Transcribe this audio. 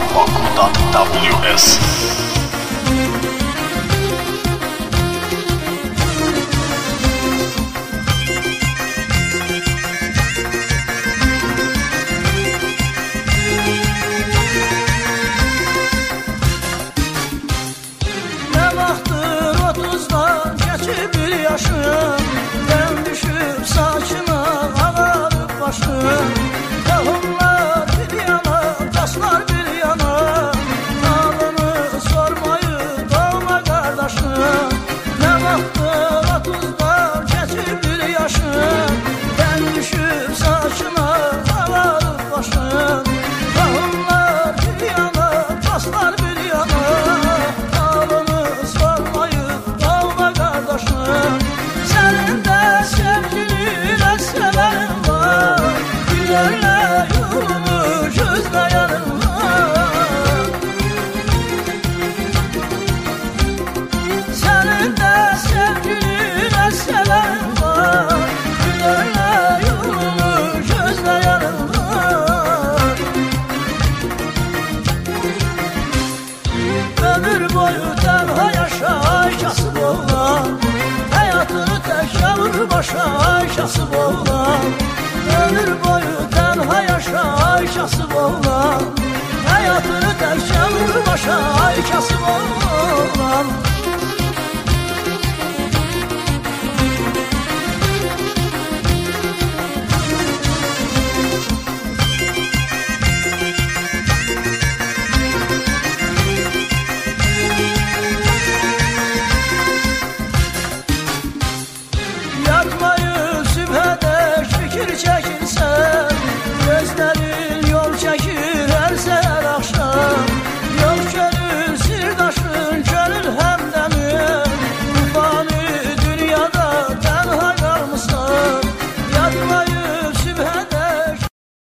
Baku.ws. Ne vaxtdır 30'dan geçib bir yaşım, ben düşüb saçına ağarıb başım. Tohumlar bir yana, daşlar bir yana, halını sormayı doğma kardeşim. Ne vaxtdır 30'dan geçib bir yaşım, ben düşüb saçına ağarıb başım. Tohumlar bir yana, daşlar bir yana, senin de sevgiline severim var, gülerle yolunu gözleyerim var. Senin de sevgiline severim var, gülerle yolunu gözleyerim var. Ömür boyu tenha yaşa kasıb olan, hayatını teşavur başa kasıb olan. Ömür boyu tenha yaşa kasıb olan, hayatını teşavur başa kasıb olan.